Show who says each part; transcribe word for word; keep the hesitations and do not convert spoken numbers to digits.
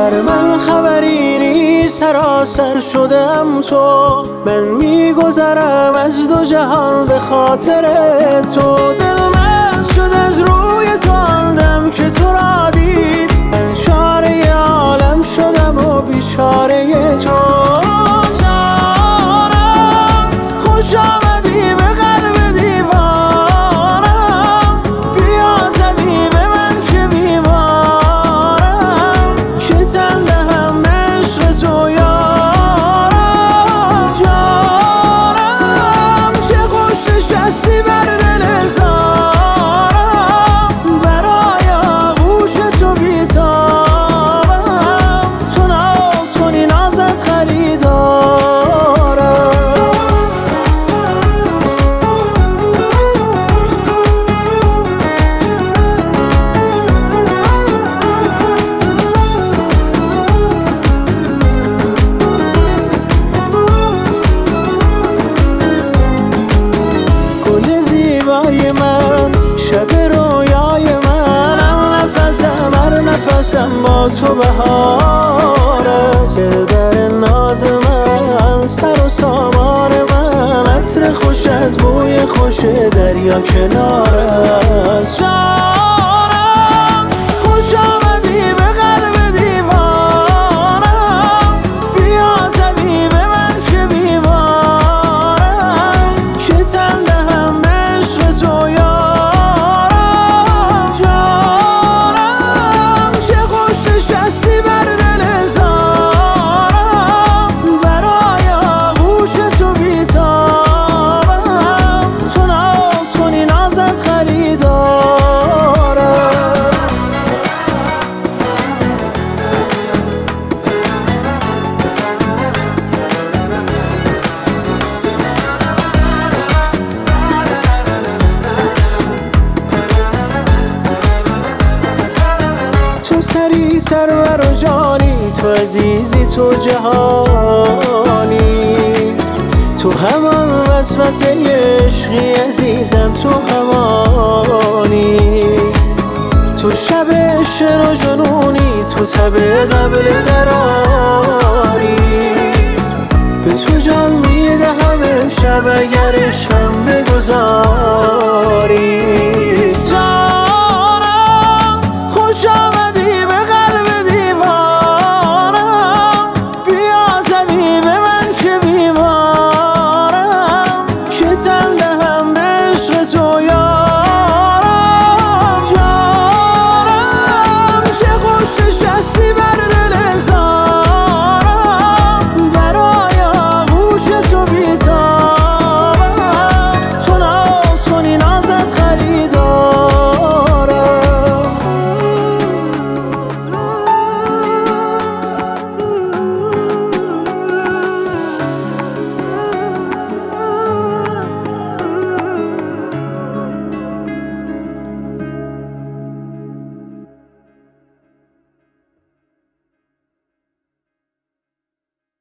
Speaker 1: بر من خبری نیست، سراسر شدم تو. من میگذرم از دو جهان به خاطر تو. دل من شد از روی تو آن دم که تو را دید، من چاره عالم شدم و بیچاره تو. جانم خوش آمدی به قلب دیوانم، بیا زمین به من که بیمارم، که تن دهم به عشق تو یارم. جانم چه خوش نشستی بر دل زارم، برای آغوش تو بیتابم، تو ناز کنی نازت خریدارم. گل زیبای من، شب رویای منم، نفسم هر نفسم با تو بهارم. دلبر ناز من، سر و سامان من، عطر خوش از بوی خوش دریا کنار است. جانم خوش آمدی به قلب دیوانم، بیا زمین به من که بیمارم، که تن دهم به عشق تو یارم. جانم چه خوش نشستی بر دل زارم، برای آغوش تو بیتابم، تو ناز کنی نازت خریدارم. تو سری سرور و جانی، تو عزیزی تو جهانی، تو همان وسوسه عشقی عزیزم، تو همانی. تو شب شر و جنونی، تو تب قبل قرار